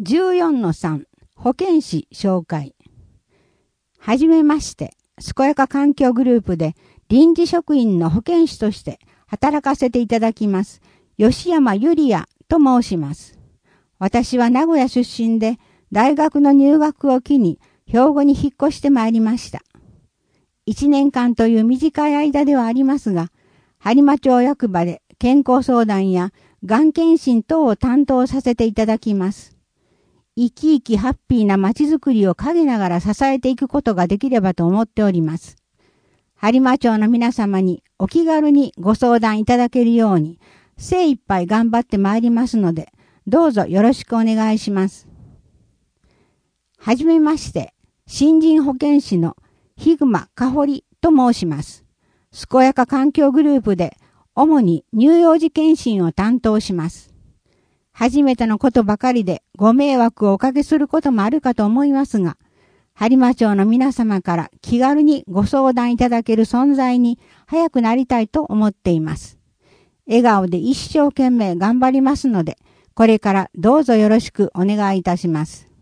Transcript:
14-3 保健師紹介。はじめまして、健やか環境グループで臨時職員の保健師として働かせていただきます。吉山ゆりやと申します。私は名古屋出身で大学の入学を機に兵庫に引っ越してまいりました。1年間という短い間ではありますが、播磨町役場で健康相談やがん検診等を担当させていただきます。生き生きハッピーな街づくりを陰ながら支えていくことができればと思っております。播磨町の皆様にお気軽にご相談いただけるように精一杯頑張ってまいりますので、どうぞよろしくお願いします。はじめまして、新人保健師の日熊かほりと申します。健やか環境グループで主に乳幼児検診を担当します。初めてのことばかりでご迷惑をおかけすることもあるかと思いますが、播磨町の皆様から気軽にご相談いただける存在に早くなりたいと思っています。笑顔で一生懸命頑張りますので、これからどうぞよろしくお願いいたします。